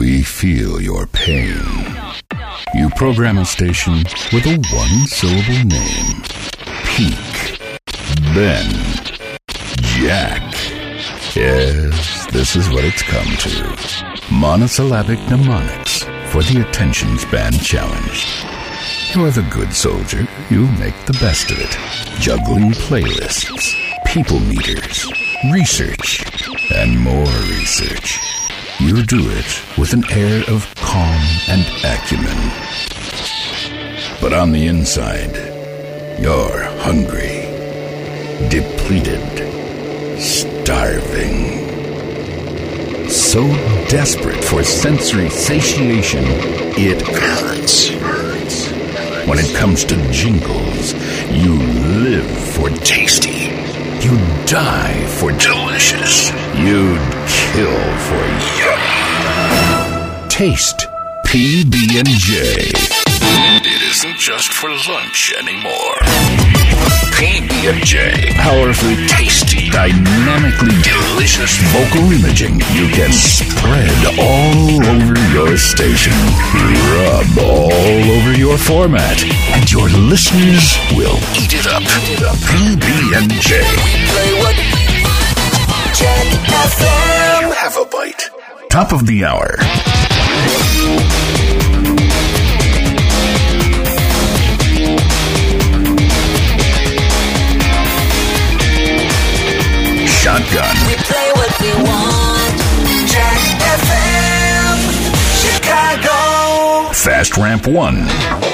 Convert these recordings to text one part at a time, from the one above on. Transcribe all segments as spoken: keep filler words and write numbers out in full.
We feel your pain. You program a station with a one-syllable name. Peak. Ben. Jack. Yes, this is what it's come to. Monosyllabic mnemonics for the attention span challenged. You're the good soldier. You make the best of it. Juggling playlists, people meters, research, and more research. You do it with an air of calm and acumen. But on the inside, you're hungry, depleted, starving. So desperate for sensory satiation, it hurts. When it comes to jingles, you live for tasty. You die for delicious. You'd kill for yum. Taste P B and J. It isn't just for lunch anymore. P B and J. Powerfully tasty, dynamically delicious vocal imaging you can spread all over your station. Rub all over your format. And your listeners will eat it up. P B and J. We play what Jack F M. Have a bite. Top of the hour. Shotgun. We play what we want. Jack F M. Chicago. Fast Ramp one.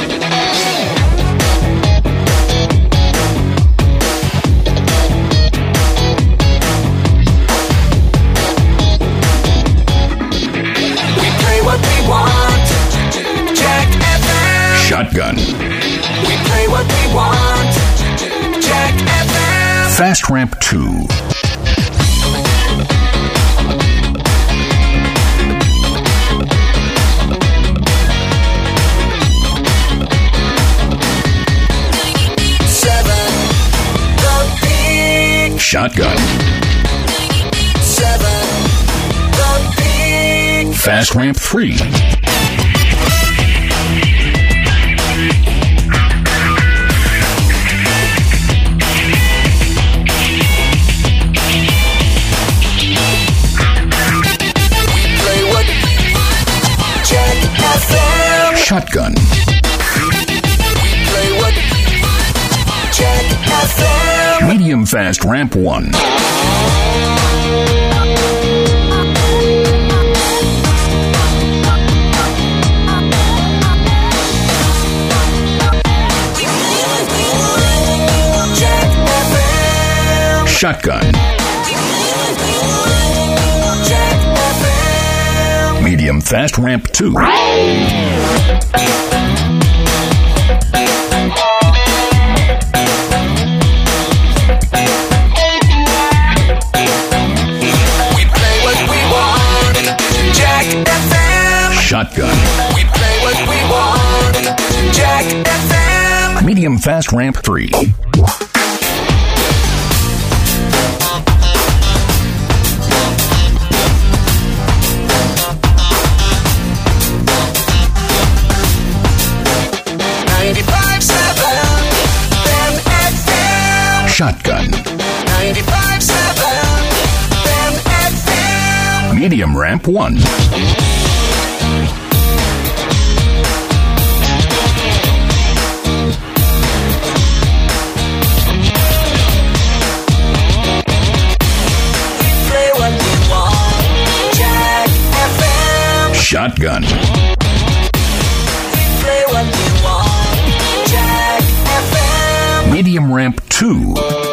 We play what we want. Jack F M. Shotgun. We play what we want. Jack F M. Fast Ramp two. Shotgun. Seven. The Peak. Fast Ramp three. We play what Jack F M. Shotgun. We play what Jack F M. Medium Fast Ramp one. Jack F M. Shotgun. Jack F M. Medium Fast Ramp two. Shotgun. We play what we want. Jack F M. Medium Fast Ramp three. ninety-five seven. Ben F M. Shotgun. ninety-five seven. Ben F M. Medium Ramp one. Shotgun. We play what we want. Jack F M. Medium Ramp two.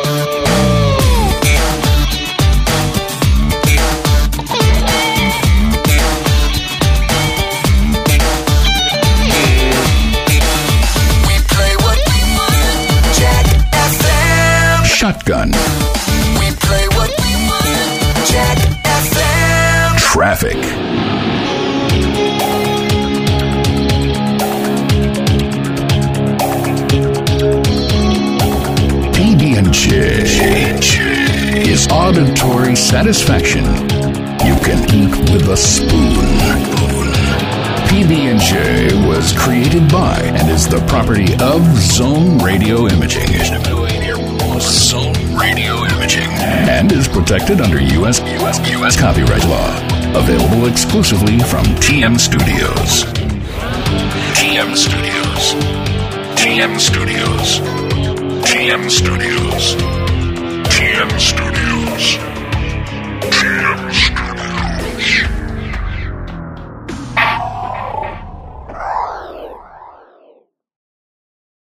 We play what we want. Jack F M. Shotgun. We play what we want. Jack F M. Traffic. P B and J is auditory satisfaction you can eat with a spoon. J was created by and is the property of Zone Radio Imaging. Zone Radio Imaging. And is protected under U S U S U S copyright law. Available exclusively from T M Studios. T M Studios. T M Studios. T M Studios. T M Studios.